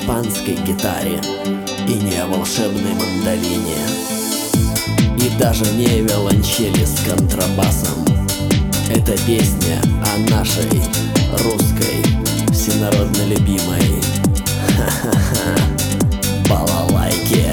испанской гитаре, и не о волшебной мандолине, и даже не виолончели с контрабасом. Это песня о нашей русской, всенародно любимой балалайке.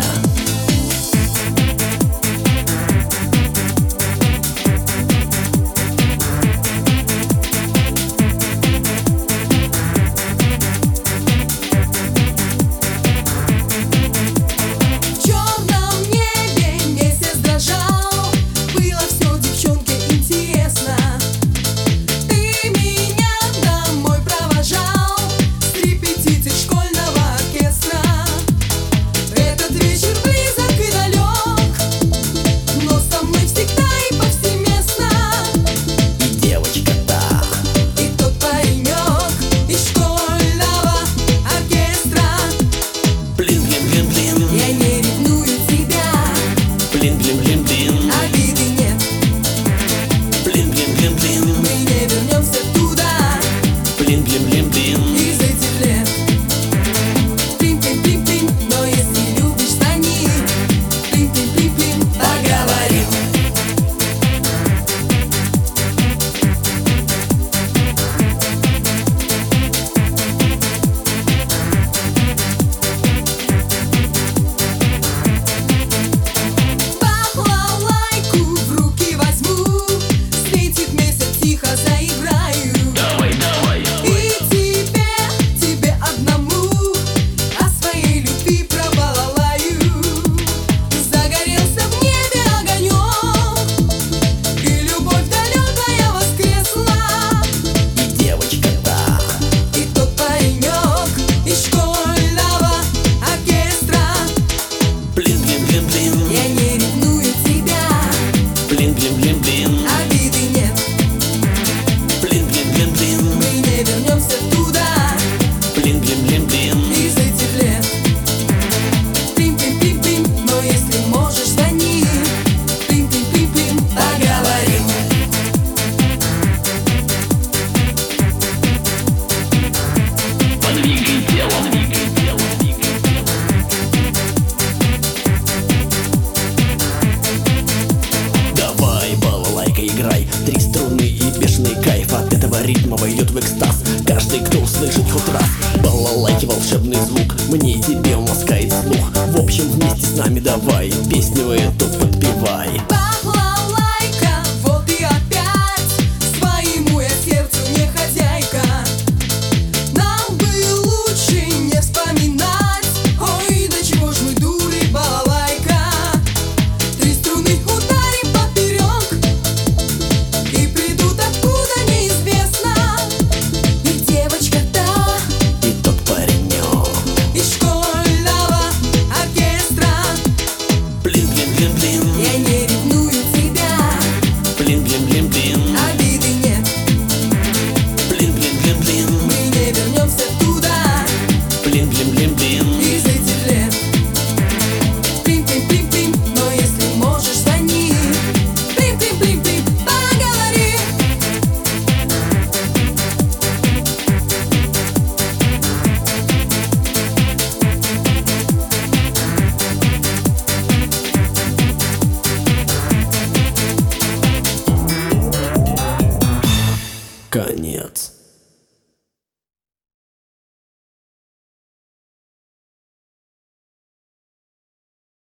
Три струны и бешеный кайф от этого ритма войдет в экстаз. Каждый, кто услышит хоть раз балалайки, волшебный звук, мне и тебе он ласкает слух. В общем, вместе с нами давай песню эту подпевай. Балалайка, вот и опять своему я сердцу не хозяйка. Нам бы лучше не вспоминать, ой, до чего ж мы дуры, балалайка. Три струны ударим поперек, и придут откуда неизвестно. И девочка та, и тот паренек из школьного оркестра. Блин-блин-блин-блин, Я не ревную тебя, блин-блин-блин-блин, обиды нет. блин-блин-блин-блин, Мы не вернемся туда блин-блин-блин-блин. из этих лет. Плим-плим-плим-плим, но если можешь, звони. Плим-плим-плим-плим, поговори. Конец.